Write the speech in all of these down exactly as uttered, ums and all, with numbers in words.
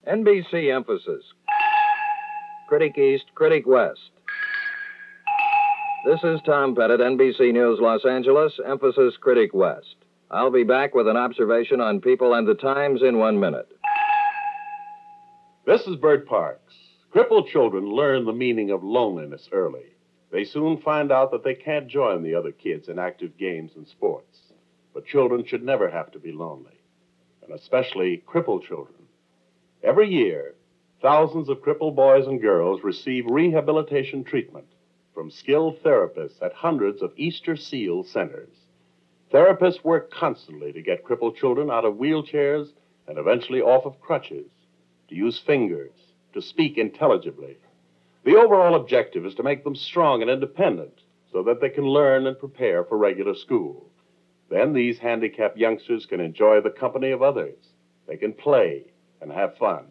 N B C emphasis. Critic East, Critic West. This is Tom Pettit, N B C News, Los Angeles, emphasis Critic West. I'll be back with an observation on people and the times in one minute. This is Bert Parks. Crippled children learn the meaning of loneliness early. They soon find out that they can't join the other kids in active games and sports. But children should never have to be lonely, and especially crippled children. Every year, thousands of crippled boys and girls receive rehabilitation treatment from skilled therapists at hundreds of Easter Seal centers. Therapists work constantly to get crippled children out of wheelchairs and eventually off of crutches, to use fingers, to speak intelligibly. The overall objective is to make them strong and independent so that they can learn and prepare for regular school. Then these handicapped youngsters can enjoy the company of others. They can play and have fun.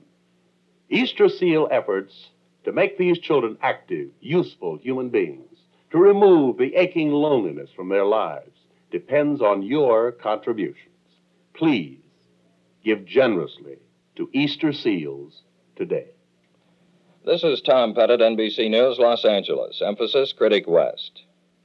Easter Seal efforts to make these children active, useful human beings, to remove the aching loneliness from their lives, depends on your contributions. Please give generously to Easter Seals today. This is Tom Pettit, N B C News, Los Angeles, emphasis Critic West.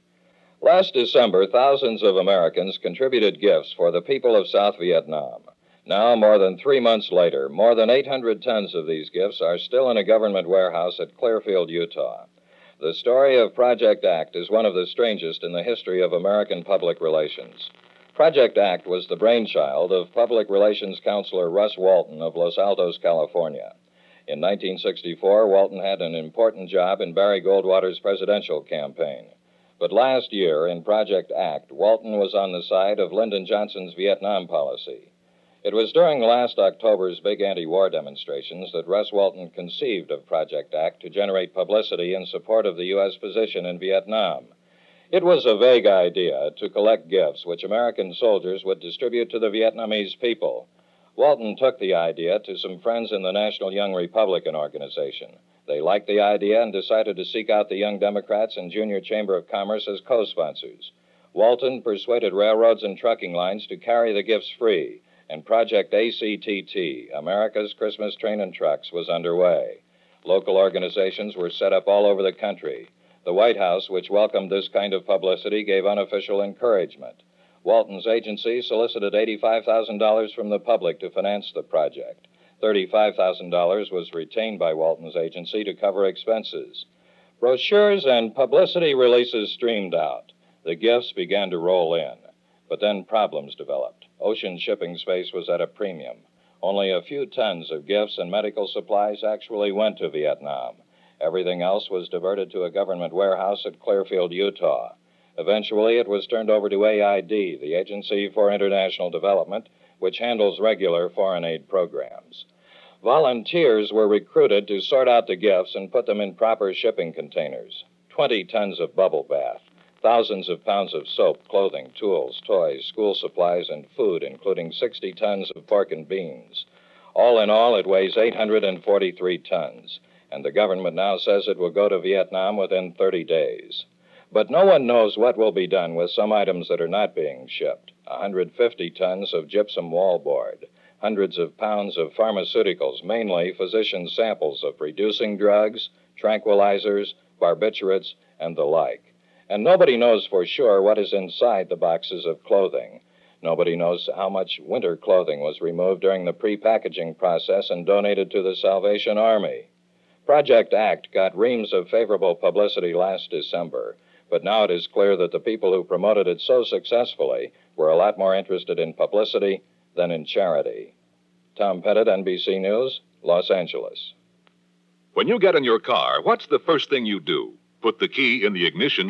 Last December, thousands of Americans contributed gifts for the people of South Vietnam. Now, more than three months later, more than eight hundred tons of these gifts are still in a government warehouse at Clearfield, Utah. The story of Project ACT is one of the strangest in the history of American public relations. Project ACT was the brainchild of Public Relations Counselor Russ Walton of Los Altos, California. In nineteen sixty-four, Walton had an important job in Barry Goldwater's presidential campaign. But last year, in Project ACT, Walton was on the side of Lyndon Johnson's Vietnam policy. It was during last October's big anti-war demonstrations that Russ Walton conceived of Project ACT to generate publicity in support of the U S position in Vietnam. It was a vague idea to collect gifts which American soldiers would distribute to the Vietnamese people. Walton took the idea to some friends in the National Young Republican organization. They liked the idea and decided to seek out the Young Democrats and Junior Chamber of Commerce as co-sponsors. Walton persuaded railroads and trucking lines to carry the gifts free, and Project A C T T, America's Christmas Train and Trucks, was underway. Local organizations were set up all over the country. The White House, which welcomed this kind of publicity, gave unofficial encouragement. Walton's agency solicited eighty-five thousand dollars from the public to finance the project. thirty-five thousand dollars was retained by Walton's agency to cover expenses. Brochures and publicity releases streamed out. The gifts began to roll in. But then problems developed. Ocean shipping space was at a premium. Only a few tons of gifts and medical supplies actually went to Vietnam. Everything else was diverted to a government warehouse at Clearfield, Utah. Eventually, it was turned over to A I D, the Agency for International Development, which handles regular foreign aid programs. Volunteers were recruited to sort out the gifts and put them in proper shipping containers. Twenty tons of bubble bath, thousands of pounds of soap, clothing, tools, toys, school supplies, and food, including sixty tons of pork and beans. All in all, it weighs eight hundred forty-three tons, and the government now says it will go to Vietnam within thirty days. But no one knows what will be done with some items that are not being shipped. one hundred fifty tons of gypsum wallboard, hundreds of pounds of pharmaceuticals, mainly physician samples of reducing drugs, tranquilizers, barbiturates, and the like. And nobody knows for sure what is inside the boxes of clothing. Nobody knows how much winter clothing was removed during the pre-packaging process and donated to the Salvation Army. Project ACT got reams of favorable publicity last December, but now it is clear that the people who promoted it so successfully were a lot more interested in publicity than in charity. Tom Pettit, N B C News, Los Angeles. When you get in your car, what's the first thing you do? Put the key in the ignition,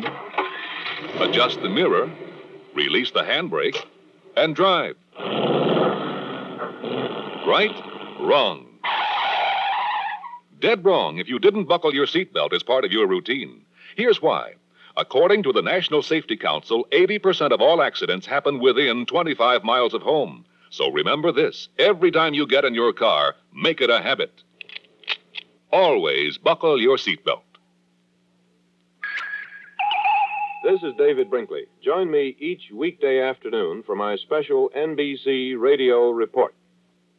adjust the mirror, release the handbrake, and drive. Right? Wrong. Dead wrong if you didn't buckle your seatbelt as part of your routine. Here's why. According to the National Safety Council, eighty percent of all accidents happen within twenty-five miles of home. So remember this. Every time you get in your car, make it a habit. Always buckle your seatbelt. This is David Brinkley. Join me each weekday afternoon for my special N B C Radio Report.